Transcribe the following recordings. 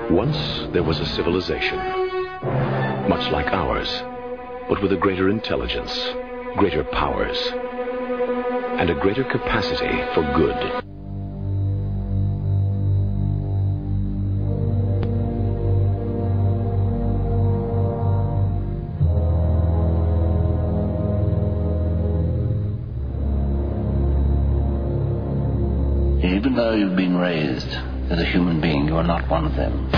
Once there was a civilization, much like ours, but with a greater intelligence, greater powers, and a greater capacity for good. Even though you've been raised as a human being, you are not one of them.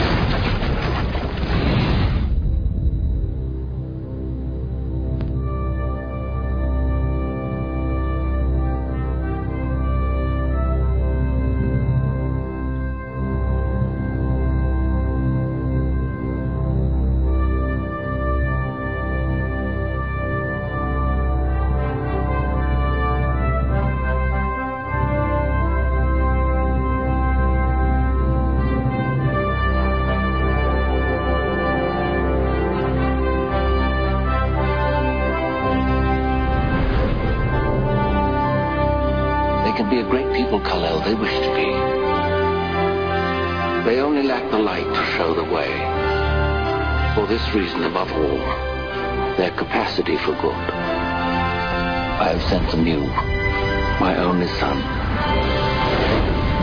Be a great people, Kal-El, they wish to be. They only lack the light to show the way. For this reason, above all, their capacity for good. I have sent them you, my only son.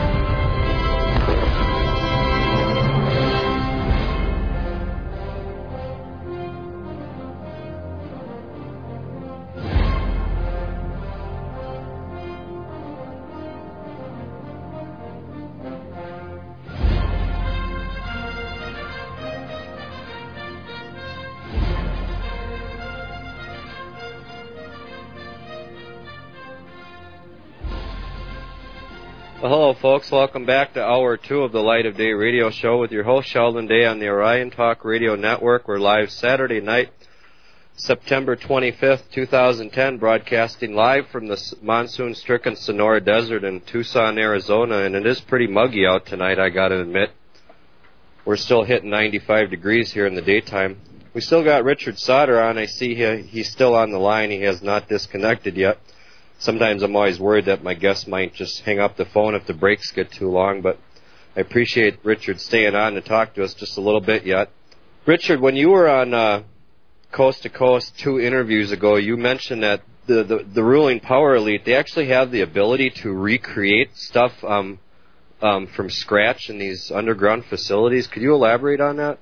Well, hello, folks. Welcome back to Hour 2 of the Light of Day radio show with your host, Sheldon Day, on the Orion Talk Radio Network. We're live Saturday night, September 25th, 2010, broadcasting live from the monsoon-stricken Sonora Desert in Tucson, Arizona, and it is pretty muggy out tonight, I got to admit. We're still hitting 95 degrees here in the daytime. We still got Richard Sauter on. I see he's still on the line. He has not disconnected yet. Sometimes I'm always worried that my guest might just hang up the phone if the breaks get too long, but I appreciate Richard staying on to talk to us just a little bit yet. Richard, when you were on Coast to Coast 2 interviews ago, you mentioned that the ruling power elite, they actually have the ability to recreate stuff from scratch in these underground facilities. Could you elaborate on that?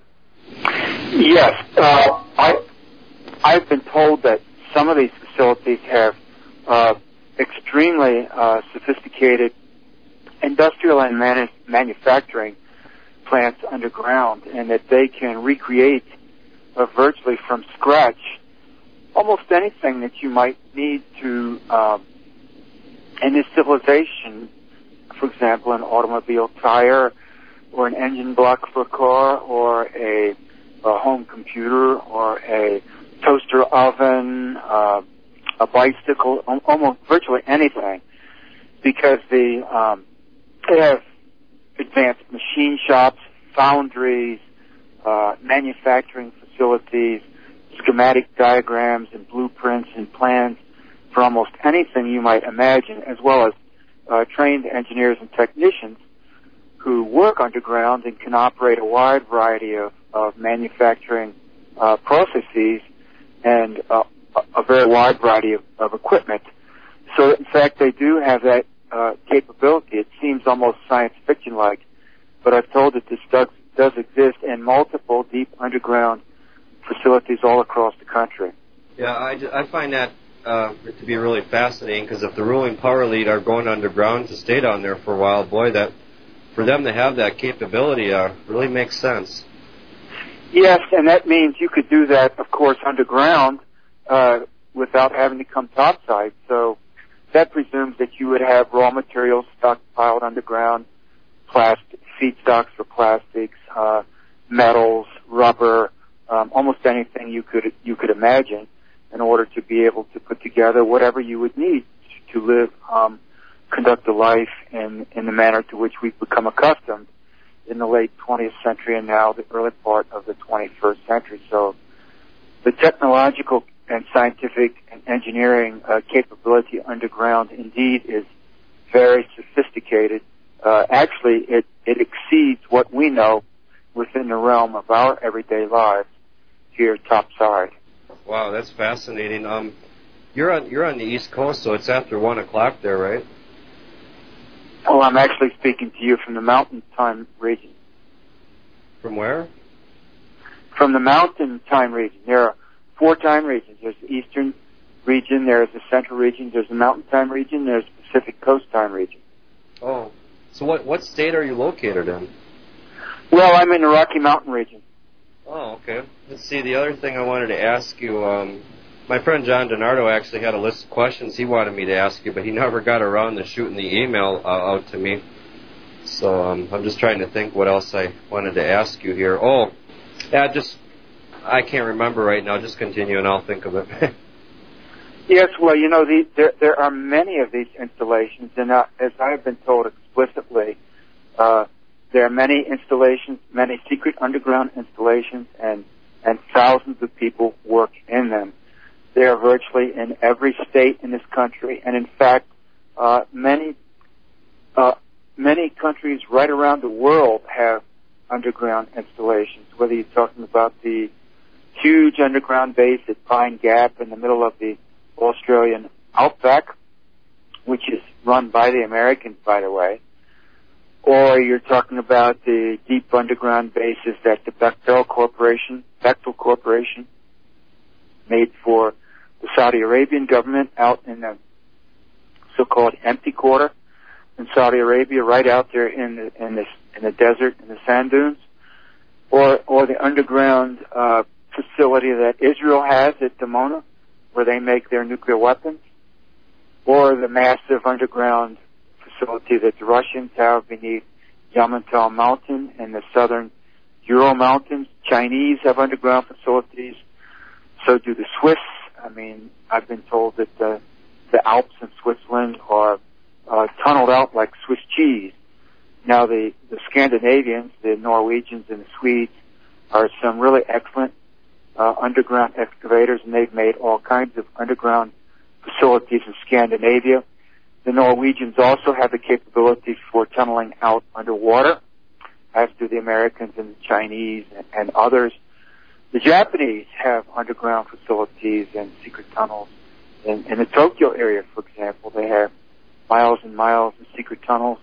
Yes. I've been told that some of these facilities have extremely sophisticated industrial and manufacturing plants underground, and that they can recreate virtually from scratch almost anything that you might need to in this civilization. For example, an automobile tire or an engine block for a car or a home computer or a toaster oven, a bicycle, almost virtually anything, because they have advanced machine shops, foundries, manufacturing facilities, schematic diagrams and blueprints and plans for almost anything you might imagine, as well as trained engineers and technicians who work underground and can operate a wide variety of manufacturing processes and a very wide variety of equipment. So, in fact, they do have that capability. It seems almost science fiction-like, but I've told that this does exist in multiple deep underground facilities all across the country. Yeah, I find that to be really fascinating, because if the ruling power elite are going underground to stay down there for a while, boy, that for them to have that capability really makes sense. Yes, and that means you could do that, of course, underground without having to come topside. So that presumes that you would have raw materials stockpiled underground, feedstocks for plastics, metals, rubber, almost anything you could imagine, in order to be able to put together whatever you would need to live, conduct a life in the manner to which we've become accustomed in the late 20th century and now the early part of the 21st century. So the technological and scientific and engineering capability underground indeed is very sophisticated. Actually, it exceeds what we know within the realm of our everyday lives here topside. Wow, that's fascinating. You're on the East Coast, so it's after 1 o'clock there, right? Oh, I'm actually speaking to you from the Mountain Time region. From where? From the Mountain Time region. There are 4 time regions. There's the Eastern region, there's the Central region, there's the Mountain Time region, there's the Pacific Coast Time region. Oh, so what state are you located in? Well, I'm in the Rocky Mountain region. Oh, okay. Let's see, the other thing I wanted to ask you, my friend John DiNardo actually had a list of questions he wanted me to ask you, but he never got around to shooting the email out to me. So I'm just trying to think what else I wanted to ask you here. Oh, yeah, I can't remember right now. Just continue and I'll think of it. Yes, well, there are many of these installations, and as I have been told explicitly, there are many installations, many secret underground installations, and thousands of people work in them. They are virtually in every state in this country, and in fact, many countries right around the world have underground installations, whether you're talking about the huge underground base at Pine Gap in the middle of the Australian outback, which is run by the Americans, by the way, or you're talking about the deep underground bases that the Bechtel Corporation made for the Saudi Arabian government out in the so-called empty quarter in Saudi Arabia, right out there in the desert, in the sand dunes, or the underground facility that Israel has at Dimona, where they make their nuclear weapons, or the massive underground facility that the Russians have beneath Yamantau Mountain and the southern Ural Mountains. Chinese have underground facilities. So do the Swiss. I mean, I've been told that the Alps in Switzerland are tunneled out like Swiss cheese. Now, the Scandinavians, the Norwegians and the Swedes, are some really excellent underground excavators, and they've made all kinds of underground facilities in Scandinavia. The Norwegians also have the capability for tunneling out underwater, as do the Americans and the Chinese and others. The Japanese have underground facilities and secret tunnels. In the Tokyo area, for example, they have miles and miles of secret tunnels.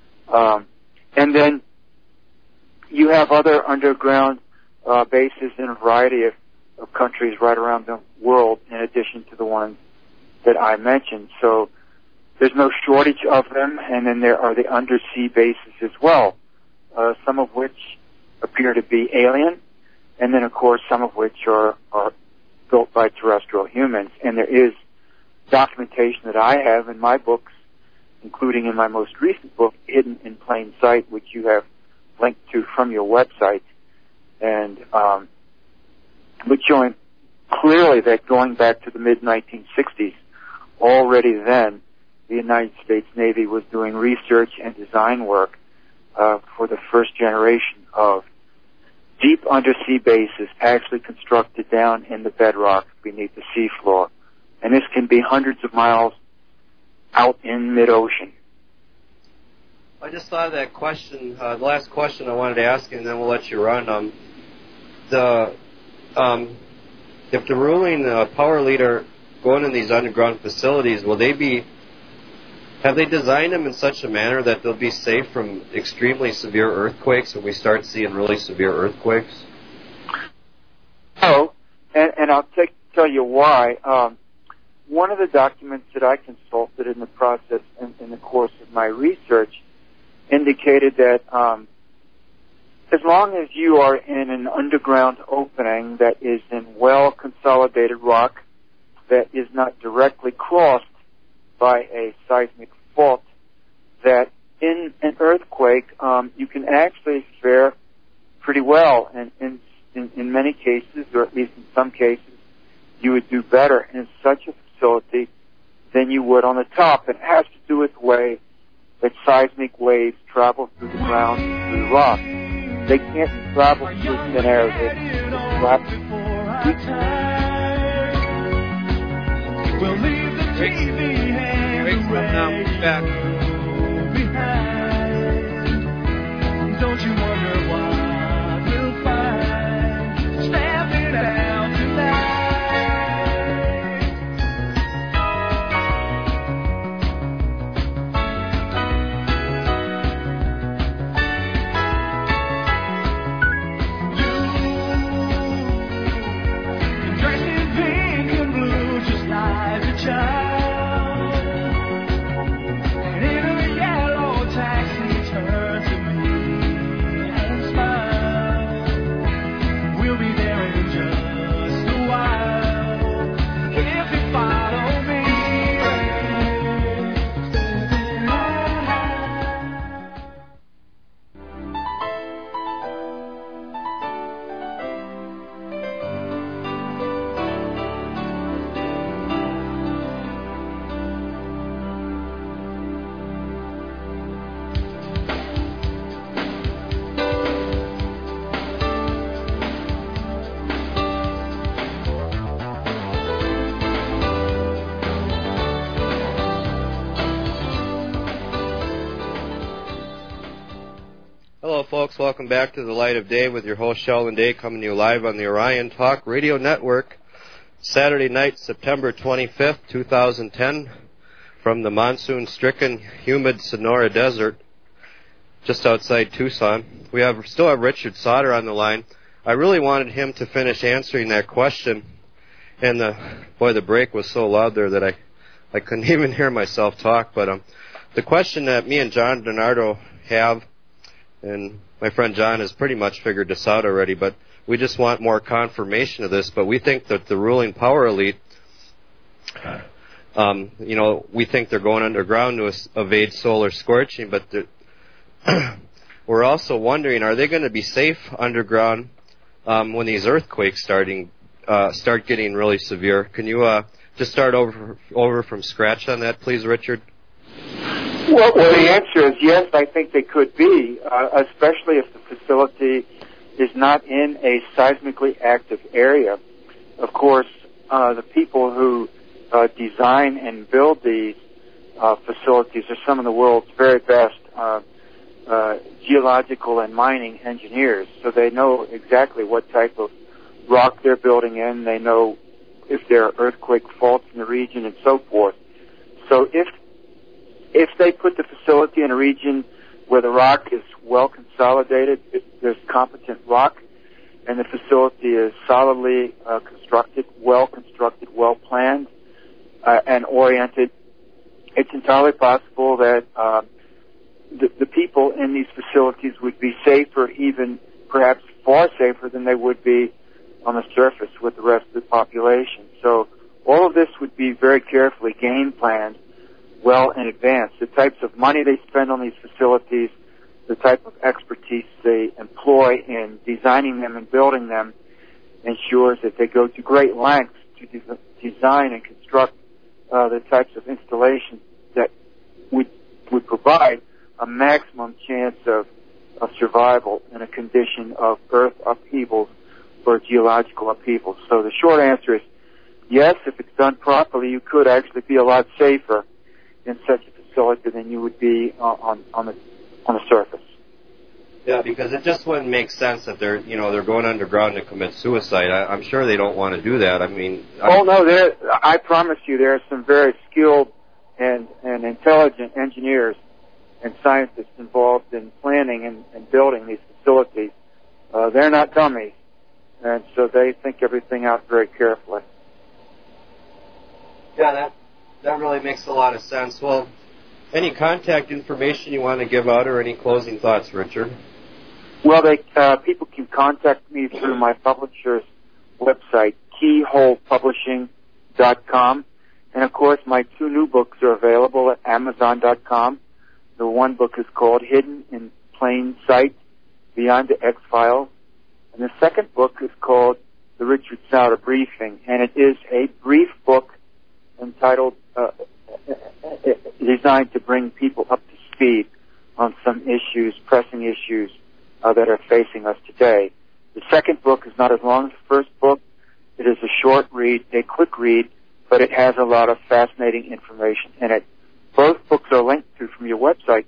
And then you have other underground bases in a variety of countries right around the world, in addition to the ones that I mentioned. So there's no shortage of them. And then there are the undersea bases as well, some of which appear to be alien, and then, of course, some of which are built by terrestrial humans. And there is documentation that I have in my books, including in my most recent book, Hidden in Plain Sight, which you have linked to from your website, and which showing clearly that going back to the mid-1960s, already then, the United States Navy was doing research and design work for the first generation of deep undersea bases actually constructed down in the bedrock beneath the seafloor. And this can be hundreds of miles out in mid-ocean. I just thought of that question, the last question I wanted to ask you, and then we'll let you run. If the ruling power leader going in these underground facilities, have they designed them in such a manner that they'll be safe from extremely severe earthquakes when we start seeing really severe earthquakes? Oh, and I'll tell you why. One of the documents that I consulted in the process, in the course of my research, indicated that as long as you are in an underground opening that is in well-consolidated rock that is not directly crossed by a seismic fault, that in an earthquake you can actually fare pretty well, and in many cases, or at least in some cases, you would do better in such a facility than you would on the top. It has to do with the way that seismic waves travel through the ground, through the rock. They can't travel through thin air. They trap. We'll leave the TV and back. behind. Don't you wonder why folks. Welcome back to the Light of Day with your host, Sheldon Day, coming to you live on the Orion Talk Radio Network, Saturday night, September 25th, 2010, from the monsoon-stricken, humid Sonora Desert, just outside Tucson. We still have Richard Sauter on the line. I really wanted him to finish answering that question, and the break was so loud there that I couldn't even hear myself talk. But the question that me and John DiNardo have, and my friend John has pretty much figured this out already, but we just want more confirmation of this. But we think that the ruling power elite, we think they're going underground to evade solar scorching, but we're also wondering, are they going to be safe underground when these earthquakes start getting really severe? Can you just start over from scratch on that, please, Richard? Well, the answer is yes, I think they could be, especially if the facility is not in a seismically active area. Of course, the people who design and build these facilities are some of the world's very best geological and mining engineers, so they know exactly what type of rock they're building in. They know if there are earthquake faults in the region and so forth. So if they put the facility in a region where the rock is well consolidated, if there's competent rock, and the facility is solidly constructed, well planned, and oriented, it's entirely possible that the people in these facilities would be safer, even perhaps far safer than they would be on the surface with the rest of the population. So all of this would be very carefully game planned well in advance. The types of money they spend on these facilities, the type of expertise they employ in designing them and building them, ensures that they go to great lengths to design and construct the types of installations that would provide a maximum chance of survival in a condition of earth upheavals or geological upheavals. So the short answer is yes, if it's done properly, you could actually be a lot safer in such a facility than you would be on the surface. Yeah, because it just wouldn't make sense that they're going underground to commit suicide. I'm sure they don't want to do that. I promise you, there are some very skilled and intelligent engineers and scientists involved in planning and building these facilities. They're not dummies, and so they think everything out very carefully. Yeah, that really makes a lot of sense. Well, any contact information you want to give out, or any closing thoughts, Richard? Well, people can contact me through my publisher's website, keyholepublishing.com. And, of course, my 2 new books are available at Amazon.com. The one book is called Hidden in Plain Sight, Beyond the X-Files. And the second book is called The Richard Sauter Briefing. And it is a brief book entitled, designed to bring people up to speed on some pressing issues that are facing us today. The second book is not as long as the first book. It is a short read, a quick read, but it has a lot of fascinating information in it. Both books are linked to from your website.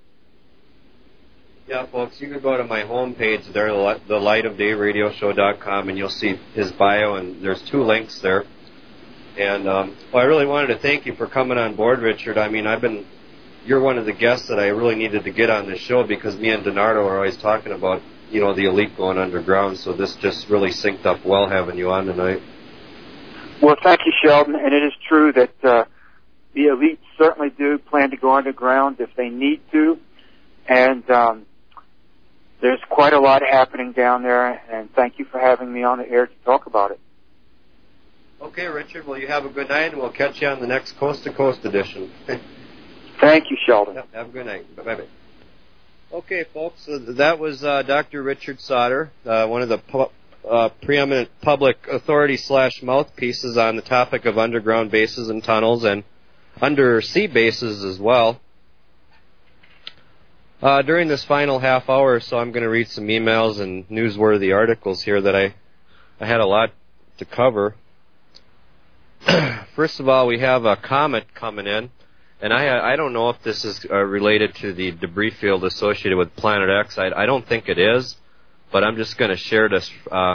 Yeah, folks, you can go to my homepage there, thelightofdayradioshow.com, and you'll see his bio, and there's 2 links there. And I really wanted to thank you for coming on board, Richard. I mean, you're one of the guests that I really needed to get on this show, because me and DiNardo are always talking about, the elite going underground. So this just really synced up well having you on tonight. Well, thank you, Sheldon. And it is true that the elite certainly do plan to go underground if they need to. And there's quite a lot happening down there. And thank you for having me on the air to talk about it. Okay, Richard. Well, you have a good night, and we'll catch you on the next Coast to Coast edition. Thank you, Sheldon. Yep, have a good night. Bye-bye. Okay, folks, that was Dr. Richard Sauter, one of the preeminent public authority / mouthpieces on the topic of underground bases and tunnels and undersea bases as well. During this final half hour or so, I'm going to read some emails and newsworthy articles here that I had a lot to cover. First of all, we have a comment coming in. And I don't know if this is related to the debris field associated with Planet X. I don't think it is, but I'm just going to share this,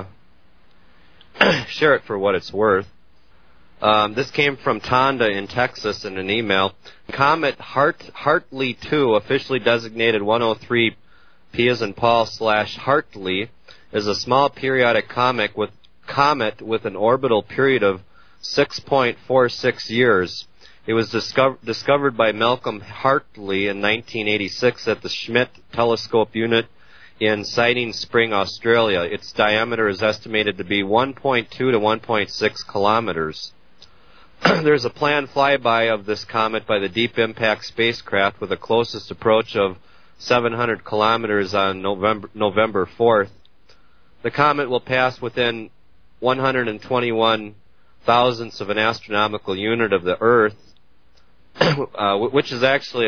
share it for what it's worth. This came from Tonda in Texas in an email. Comet Hartley 2, officially designated 103 P as in Paul / Hartley, is a small periodic comet with an orbital period of 6.46 years. It was discovered by Malcolm Hartley in 1986 at the Schmidt Telescope Unit in Siding Spring, Australia. Its diameter is estimated to be 1.2 to 1.6 kilometers. There's a planned flyby of this comet by the Deep Impact spacecraft with a closest approach of 700 kilometers on November 4th. The comet will pass within 121 thousandths of an astronomical unit of the Earth, which is actually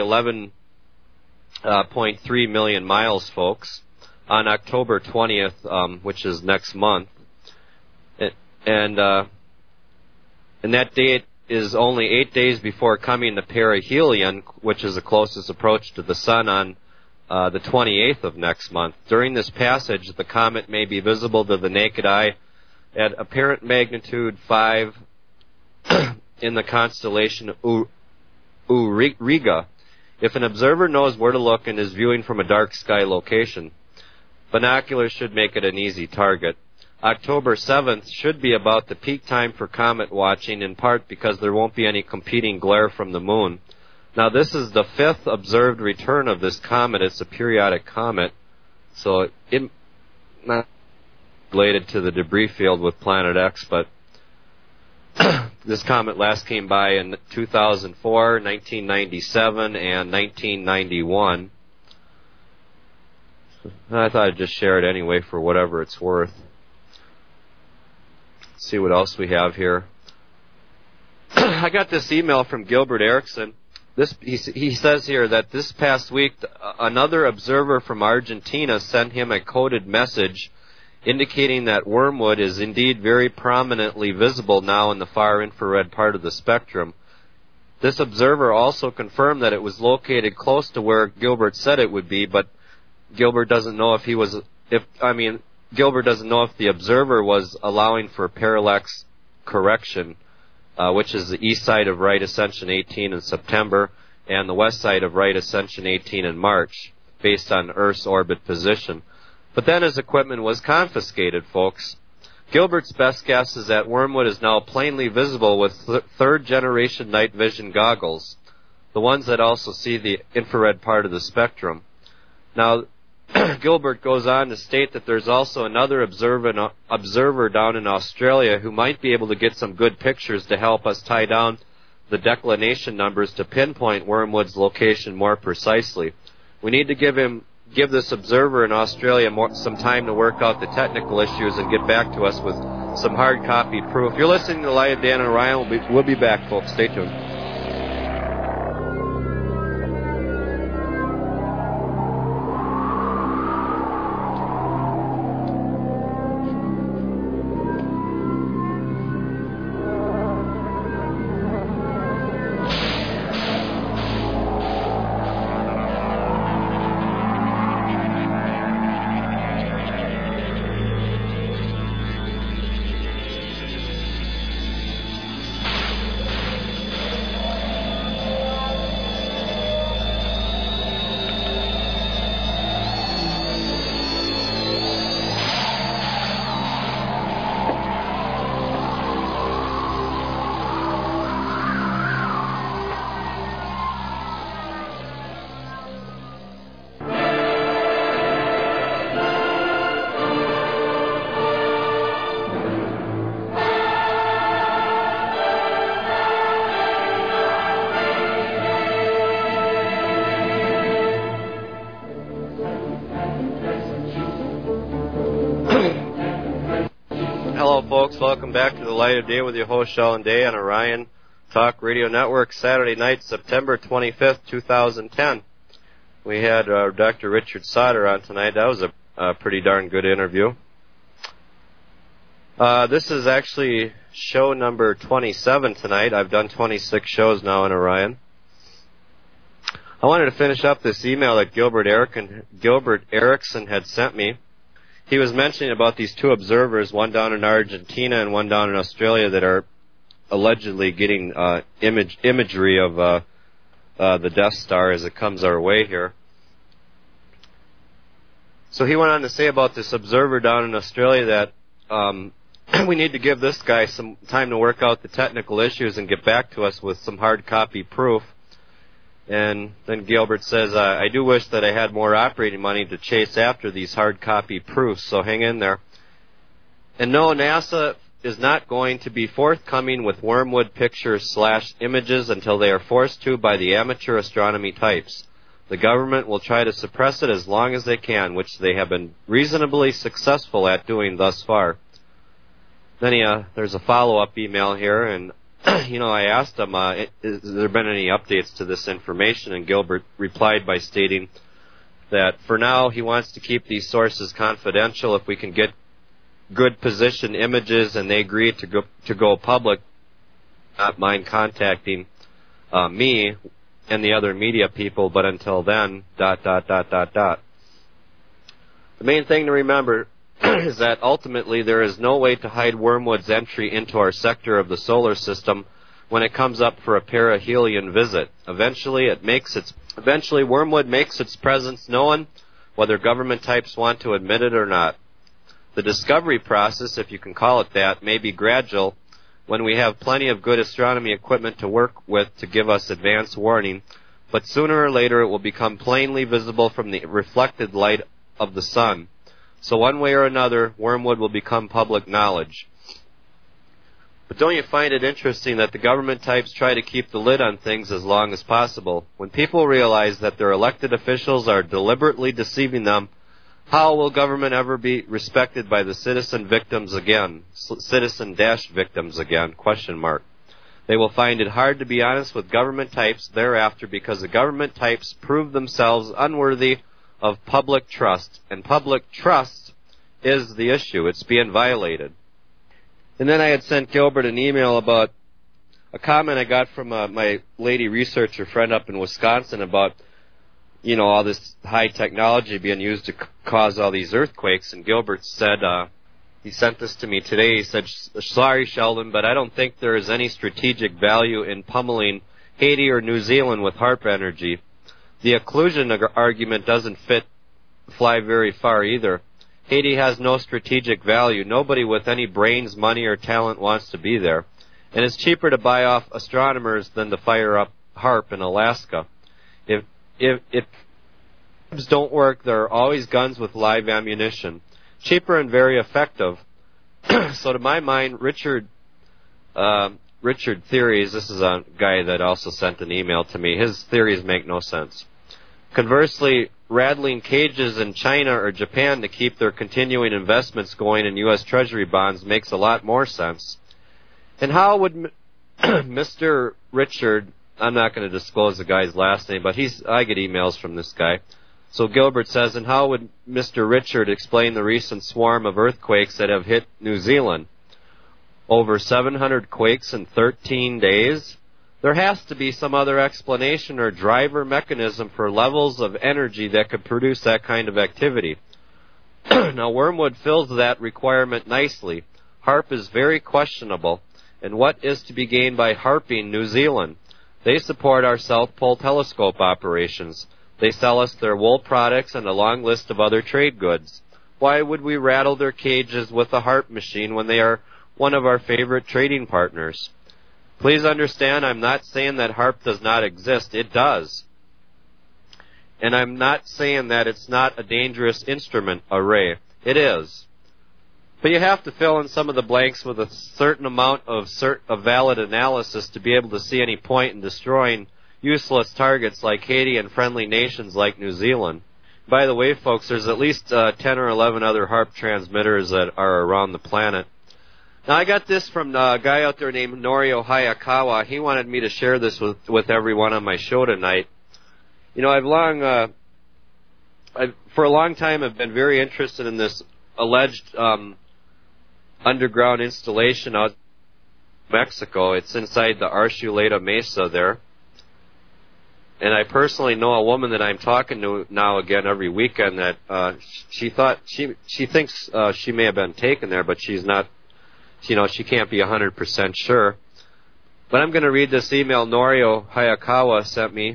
11.3 million miles, folks, on October 20th, which is next month. And that date is only 8 days before coming to perihelion, which is the closest approach to the Sun, on the 28th of next month. During this passage, the comet may be visible to the naked eye at apparent magnitude 5 in the constellation Auriga, if an observer knows where to look and is viewing from a dark sky location. Binoculars should make it an easy target. October 7th should be about the peak time for comet watching, in part because there won't be any competing glare from the moon. Now, this is the 5th observed return of this comet. It's a periodic comet, so it not related to the debris field with Planet X, but this comet last came by in 2004, 1997, and 1991. I thought I'd just share it anyway for whatever it's worth. Let's see what else we have here. I got this email from Gilbert Erickson. He says here that this past week, another observer from Argentina sent him a coded message indicating that wormwood is indeed very prominently visible now in the far infrared part of the spectrum. This observer also confirmed that it was located close to where Gilbert said it would be, but Gilbert doesn't know if Gilbert doesn't know if the observer was allowing for parallax correction, which is the east side of right ascension 18 in September and the west side of right ascension 18 in March, based on Earth's orbit position. But then his equipment was confiscated, folks. Gilbert's best guess is that wormwood is now plainly visible with third-generation night vision goggles, the ones that also see the infrared part of the spectrum. Now, Gilbert goes on to state that there's also another observer down in Australia who might be able to get some good pictures to help us tie down the declination numbers to pinpoint wormwood's location more precisely. We need to give this observer in Australia some time to work out the technical issues and get back to us with some hard copy proof. You're listening to Live Dan and Ryan. We'll be back, folks. Stay tuned. Welcome back to the Light of Day with your host, Sheldon Day, on Orion Talk Radio Network, Saturday night, September 25th, 2010. We had Dr. Richard Sauter on tonight. That was a pretty darn good interview. This is actually show number 27 tonight. I've done 26 shows now in Orion. I wanted to finish up this email that Gilbert Erickson had sent me. He was mentioning about these two observers, one down in Argentina and one down in Australia, that are allegedly getting imagery of the Death Star as it comes our way here. So he went on to say about this observer down in Australia that we need to give this guy some time to work out the technical issues and get back to us with some hard copy proof. And then Gilbert says, I do wish that I had more operating money to chase after these hard copy proofs, so hang in there. And no, NASA is not going to be forthcoming with Wormwood pictures / images until they are forced to by the amateur astronomy types. The government will try to suppress it as long as they can, which they have been reasonably successful at doing thus far. Then there's a follow-up email here, and I asked him, has there been any updates to this information? And Gilbert replied by stating that for now he wants to keep these sources confidential. If we can get good position images and they agree to go public, not mind contacting me and the other media people, but until then, ... The main thing to remember is that ultimately there is no way to hide Wormwood's entry into our sector of the solar system when it comes up for a perihelion visit. Eventually Wormwood makes its presence known, whether government types want to admit it or not. The discovery process, if you can call it that, may be gradual when we have plenty of good astronomy equipment to work with to give us advance warning, but sooner or later it will become plainly visible from the reflected light of the sun. So one way or another, Wormwood will become public knowledge. But don't you find it interesting that the government types try to keep the lid on things as long as possible? When people realize that their elected officials are deliberately deceiving them, how will government ever be respected by the citizen victims again? Citizen-victims again, ? They will find it hard to be honest with government types thereafter because the government types prove themselves unworthy of public trust, and public trust is the issue. It's being violated. And then I had sent Gilbert an email about a comment I got from my lady researcher friend up in Wisconsin about, all this high technology being used to cause all these earthquakes. And Gilbert said, he sent this to me today, he said, sorry, Sheldon, but I don't think there is any strategic value in pummeling Haiti or New Zealand with HAARP energy. The occlusion argument doesn't fly very far either. Haiti has no strategic value. Nobody with any brains, money, or talent wants to be there. And it's cheaper to buy off astronomers than to fire up HAARP in Alaska. If don't work, there are always guns with live ammunition. Cheaper and very effective. So to my mind, Richard Theories, this is a guy that also sent an email to me, his theories make no sense. Conversely, rattling cages in China or Japan to keep their continuing investments going in U.S. Treasury bonds makes a lot more sense. And how would Mr. Richard, I'm not going to disclose the guy's last name, but I get emails from this guy. So Gilbert says, and how would Mr. Richard explain the recent swarm of earthquakes that have hit New Zealand? Over 700 quakes in 13 days? There has to be some other explanation or driver mechanism for levels of energy that could produce that kind of activity. Now, Wormwood fills that requirement nicely. HAARP is very questionable. And what is to be gained by HAARPing New Zealand? They support our South Pole telescope operations. They sell us their wool products and a long list of other trade goods. Why would we rattle their cages with a HAARP machine when they are one of our favorite trading partners? Please understand, I'm not saying that HAARP does not exist. It does. And I'm not saying that it's not a dangerous instrument array. It is. But you have to fill in some of the blanks with a certain amount of valid analysis to be able to see any point in destroying useless targets like Haiti and friendly nations like New Zealand. By the way, folks, there's at least 10 or 11 other HAARP transmitters that are around the planet. Now, I got this from a guy out there named Norio Hayakawa. He wanted me to share this with everyone on my show tonight. For a long time, I've been very interested in this alleged underground installation out in Mexico. It's inside the Archuleta Mesa there. And I personally know a woman that I'm talking to now again every weekend that she thinks she may have been taken there, but she's not, she can't be 100% sure. But I'm going to read this email Norio Hayakawa sent me.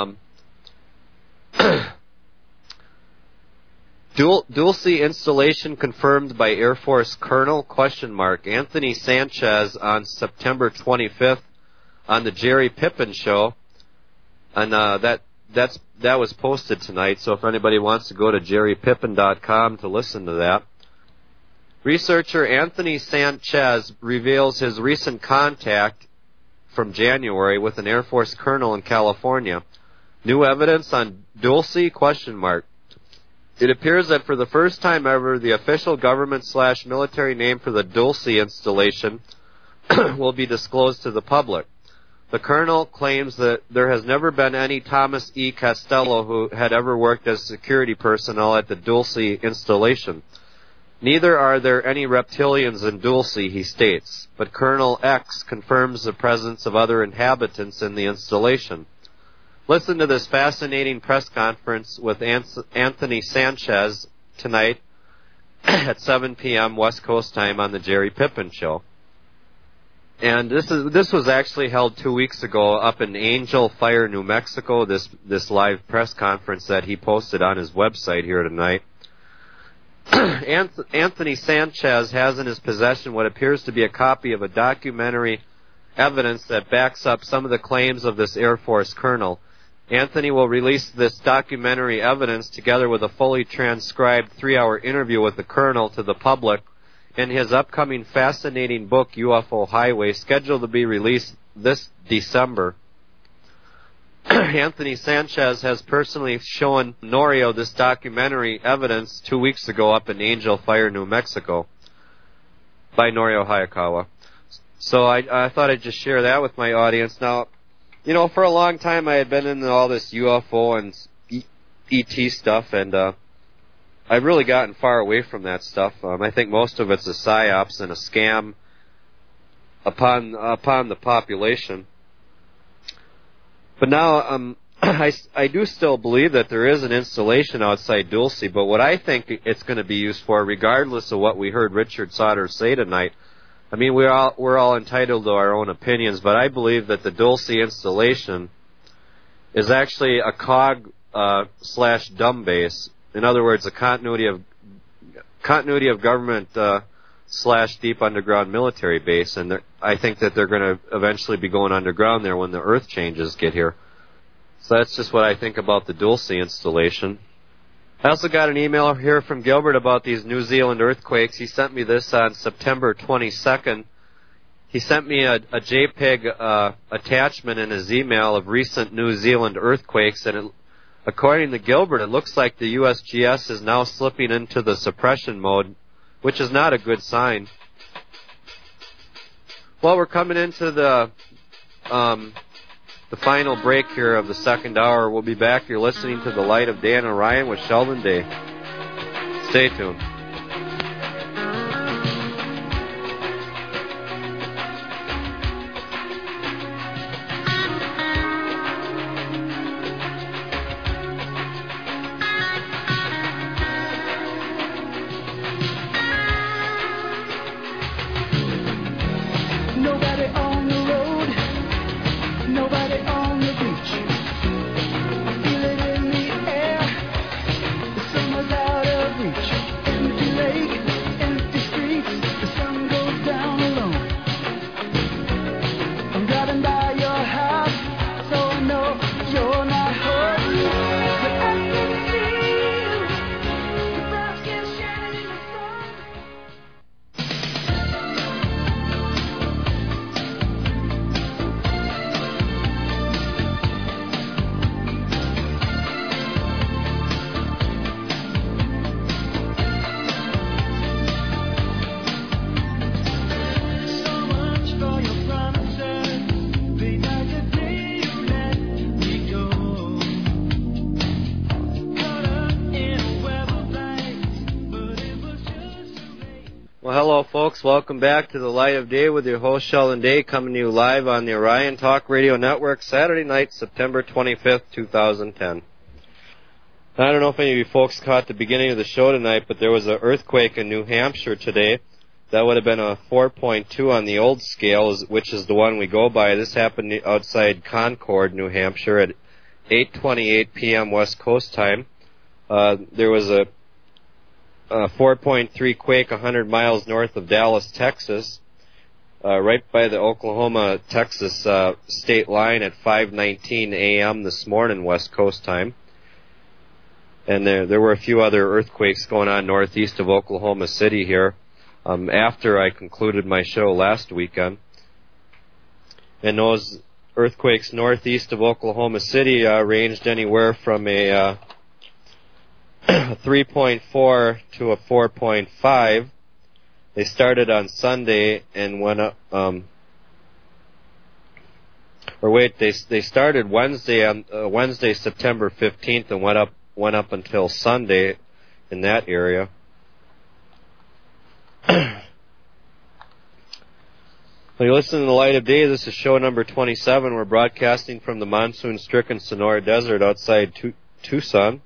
Dulce installation confirmed by Air Force Colonel ? Anthony Sanchez on September 25th on the Jerry Pippin show. And that was posted tonight, so if anybody wants to go to jerrypippin.com to listen to that. Researcher Anthony Sanchez reveals his recent contact from January with an Air Force colonel in California. New evidence on Dulce ? It appears that for the first time ever, the official government/military name for the Dulce installation will be disclosed to the public. The colonel claims that there has never been any Thomas E. Costello who had ever worked as security personnel at the Dulce installation. Neither are there any reptilians in Dulce, he states, but Colonel X confirms the presence of other inhabitants in the installation. Listen to this fascinating press conference with Anthony Sanchez tonight at 7 p.m. West Coast time on the Jerry Pippin show. And this was actually held 2 weeks ago up in Angel Fire, New Mexico, this live press conference that he posted on his website here tonight. Anthony Sanchez has in his possession what appears to be a copy of a documentary evidence that backs up some of the claims of this Air Force colonel. Anthony will release this documentary evidence together with a fully transcribed 3-hour interview with the colonel to the public in his upcoming fascinating book, UFO Highway, scheduled to be released this December. Anthony Sanchez has personally shown Norio this documentary evidence 2 weeks ago up in Angel Fire, New Mexico, by Norio Hayakawa. So I thought I'd just share that with my audience. Now, for a long time I had been into all this UFO and ET stuff, and I've really gotten far away from that stuff. I think most of it's a psyops and a scam upon the population. But now I do still believe that there is an installation outside Dulce, but what I think it's going to be used for, regardless of what we heard Richard Sauter say tonight, I mean, we're all entitled to our own opinions, but I believe that the Dulce installation is actually a COG/dumb base. In other words, a continuity of government / deep underground military base, and I think that they're going to eventually be going underground there when the earth changes get here. So that's just what I think about the Dulce installation. I also got an email here from Gilbert about these New Zealand earthquakes. He sent me this on September 22nd. He sent me a JPEG attachment in his email of recent New Zealand earthquakes, and according to Gilbert, it looks like the USGS is now slipping into the suppression mode, which is not a good sign. Well, we're coming into the final break here of the second hour. We'll be back. You're listening to The Light of Day and Orion with Sheldon Day. Stay tuned. In Well, hello, folks. Welcome back to the Light of Day with your host, Sheldon Day, coming to you live on the Orion Talk Radio Network, Saturday night, September 25th, 2010. I don't know if any of you folks caught the beginning of the show tonight, but there was an earthquake in New Hampshire today. That would have been a 4.2 on the old scale, which is the one we go by. This happened outside Concord, New Hampshire, at 8:28 p.m. West Coast time. There was a 4.3 quake 100 miles north of Dallas, Texas, right by the Oklahoma-Texas state line at 5:19 a.m. this morning, West Coast time. And there were a few other earthquakes going on northeast of Oklahoma City here after I concluded my show last weekend. And those earthquakes northeast of Oklahoma City ranged anywhere from a 3.4 to a 4.5. They started on Sunday and went up. They started Wednesday, September 15th, and went up until Sunday in that area. Well, you listen to the Light of Day. This is show number 27. We're broadcasting from the monsoon-stricken Sonora Desert outside Tucson.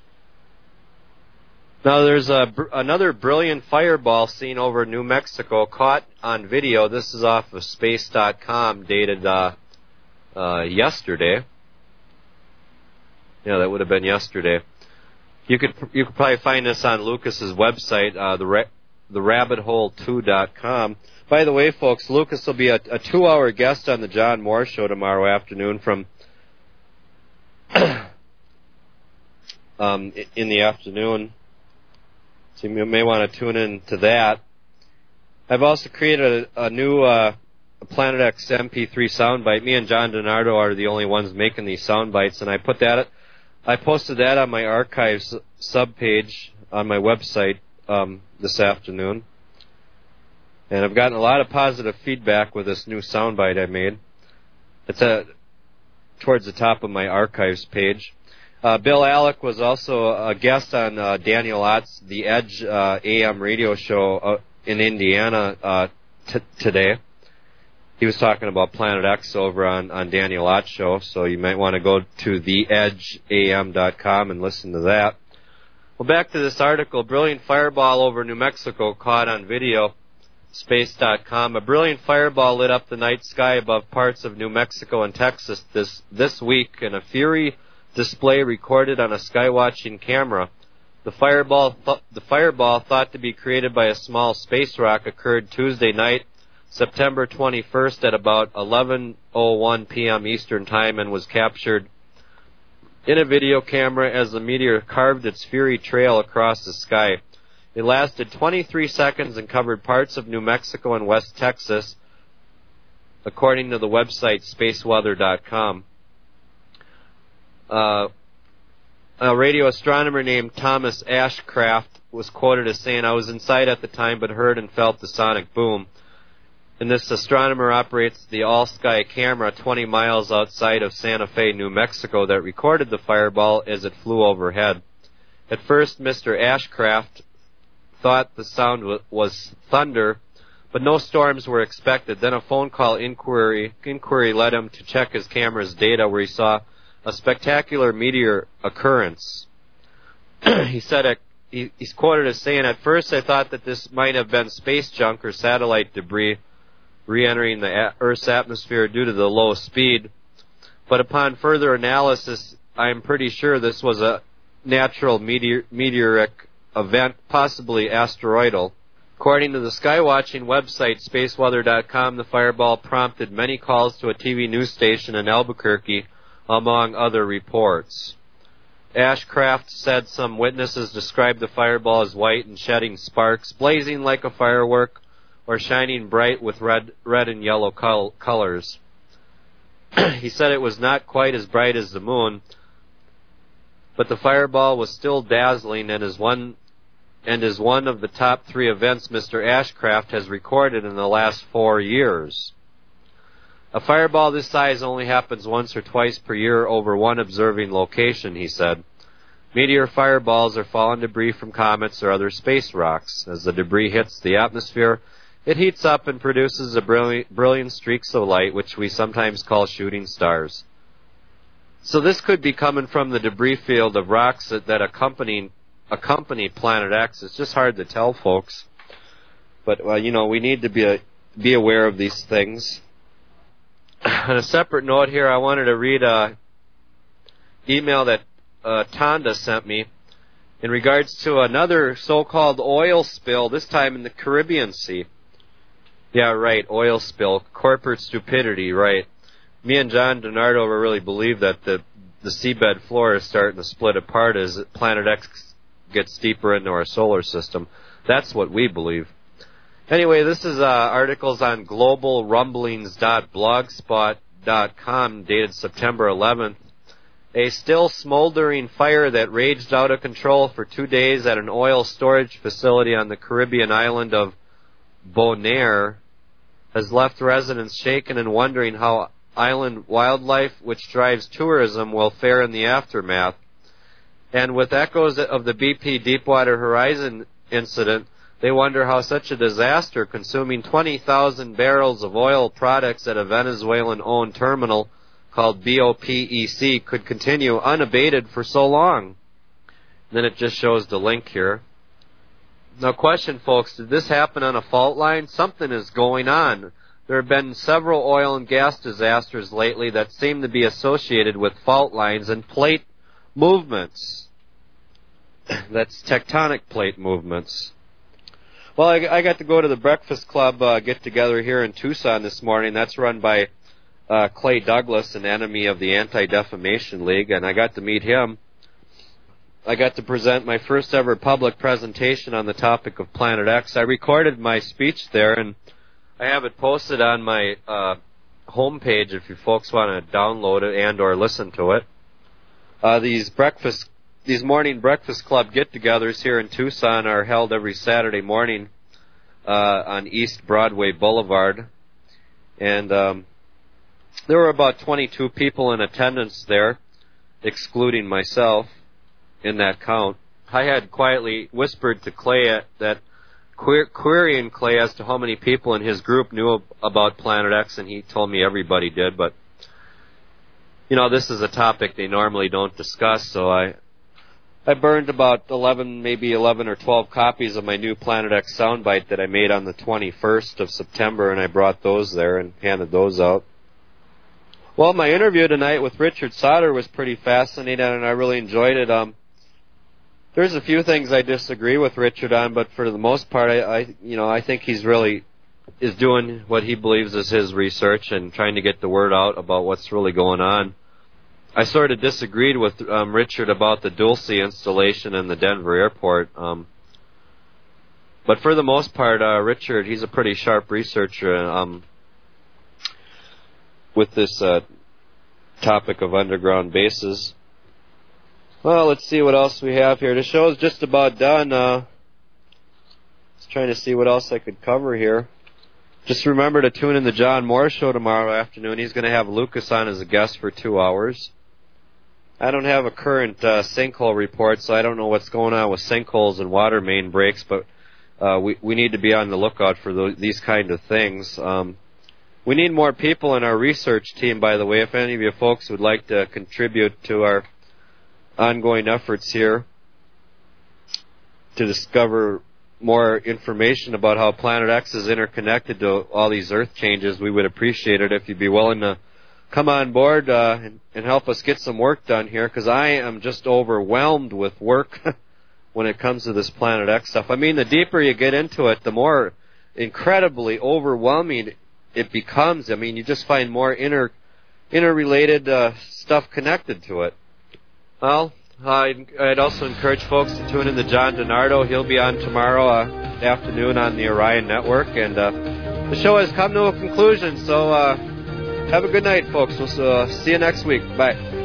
Now, there's another brilliant fireball seen over New Mexico, caught on video. This is off of space.com, dated yesterday. Yeah, that would have been yesterday. You could probably find this on Lucas's website, therabbithole2.com. By the way, folks, Lucas will be a 2-hour guest on the John Moore Show tomorrow afternoon from in the afternoon. So you may want to tune in to that. I've also created a new Planet X MP3 soundbite. Me and John DiNardo are the only ones making these soundbites, and I posted that on my archives subpage on my website this afternoon. And I've gotten a lot of positive feedback with this new soundbite I made. It's towards the top of my archives page. Bill Alec was also a guest on Daniel Ott's The Edge AM radio show in Indiana today. He was talking about Planet X over on Daniel Ott's show, so you might want to go to theedgeam.com and listen to that. Well, back to this article. Brilliant fireball over New Mexico caught on video. Space.com. A brilliant fireball lit up the night sky above parts of New Mexico and Texas this week in a fury display recorded on a skywatching camera. The fireball thought to be created by a small space rock occurred Tuesday night, September 21st at about 11:01 p.m. Eastern Time, and was captured in a video camera as the meteor carved its fiery trail across the sky. It lasted 23 seconds and covered parts of New Mexico and West Texas, according to the website spaceweather.com. A radio astronomer named Thomas Ashcraft was quoted as saying, "I was inside at the time but heard and felt the sonic boom." And this astronomer operates the all-sky camera 20 miles outside of Santa Fe, New Mexico, that recorded the fireball as it flew overhead. At first, Mr. Ashcraft thought the sound was thunder, but no storms were expected. Then a phone call inquiry led him to check his camera's data, where he saw a spectacular meteor occurrence. He said he's quoted as saying, "At first I thought that this might have been space junk or satellite debris re-entering the Earth's atmosphere due to the low speed, but upon further analysis I am pretty sure this was a natural meteoric event, possibly asteroidal." According to the skywatching website spaceweather.com, the fireball prompted many calls to a TV news station in Albuquerque, among other reports. Ashcraft said some witnesses described the fireball as white and shedding sparks, blazing like a firework, or shining bright with red and yellow colors. He said it was not quite as bright as the moon, but the fireball was still dazzling and is one of the top 3 events Mr. Ashcraft has recorded in the last 4 years. A fireball this size only happens once or twice per year over one observing location, he said. Meteor fireballs are fallen debris from comets or other space rocks. As the debris hits the atmosphere, it heats up and produces a brilliant streaks of light, which we sometimes call shooting stars. So this could be coming from the debris field of rocks that accompany Planet X. It's just hard to tell, folks. But, we need to be aware of these things. On a separate note here, I wanted to read an email that Tonda sent me in regards to another so-called oil spill, this time in the Caribbean Sea. Yeah, right, oil spill, corporate stupidity, right. Me and John DiNardo really believe that the seabed floor is starting to split apart as Planet X gets deeper into our solar system. That's what we believe. Anyway, this is articles on globalrumblings.blogspot.com dated September 11th. A still smoldering fire that raged out of control for 2 days at an oil storage facility on the Caribbean island of Bonaire has left residents shaken and wondering how island wildlife, which drives tourism, will fare in the aftermath. And with echoes of the BP Deepwater Horizon incident, they wonder how such a disaster, consuming 20,000 barrels of oil products at a Venezuelan-owned terminal called BOPEC, could continue unabated for so long. And then it just shows the link here. Now, question, folks, did this happen on a fault line? Something is going on. There have been several oil and gas disasters lately that seem to be associated with fault lines and plate movements. That's tectonic plate movements. Well, I got to go to the Breakfast Club get-together here in Tucson this morning. That's run by Clay Douglas, an enemy of the Anti-Defamation League, and I got to meet him. I got to present my first ever public presentation on the topic of Planet X. I recorded my speech there, and I have it posted on my homepage if you folks want to download it and or listen to it. These morning Breakfast Club get-togethers here in Tucson are held every Saturday morning on East Broadway Boulevard. And there were about 22 people in attendance there, excluding myself in that count. I had quietly whispered to Clay that querying Clay as to how many people in his group knew about Planet X, and he told me everybody did. But, this is a topic they normally don't discuss, so I burned about 11 or 12 copies of my new Planet X soundbite that I made on the 21st of September, and I brought those there and handed those out. Well, my interview tonight with Richard Sauter was pretty fascinating, and I really enjoyed it. There's a few things I disagree with Richard on, but for the most part, I think he's really is doing what he believes is his research and trying to get the word out about what's really going on. I sort of disagreed with Richard about the Dulce installation in the Denver airport. But for the most part, Richard, he's a pretty sharp researcher with this topic of underground bases. Well, let's see what else we have here. The show is just about done. Just trying to see what else I could cover here. Just remember to tune in the John Moore Show tomorrow afternoon. He's going to have Lucas on as a guest for 2 hours. I don't have a current sinkhole report, so I don't know what's going on with sinkholes and water main breaks, but we need to be on the lookout for these kind of things. We need more people in our research team, by the way. If any of you folks would like to contribute to our ongoing efforts here to discover more information about how Planet X is interconnected to all these Earth changes, we would appreciate it if you'd be willing to come on board and help us get some work done here, because I am just overwhelmed with work when it comes to this Planet X stuff. I mean, the deeper you get into it, the more incredibly overwhelming it becomes. I mean, you just find more interrelated stuff connected to it. Well, I'd also encourage folks to tune in to John DiNardo. He'll be on tomorrow afternoon on the Orion Network, and the show has come to a conclusion, so have a good night, folks. We'll see you next week. Bye.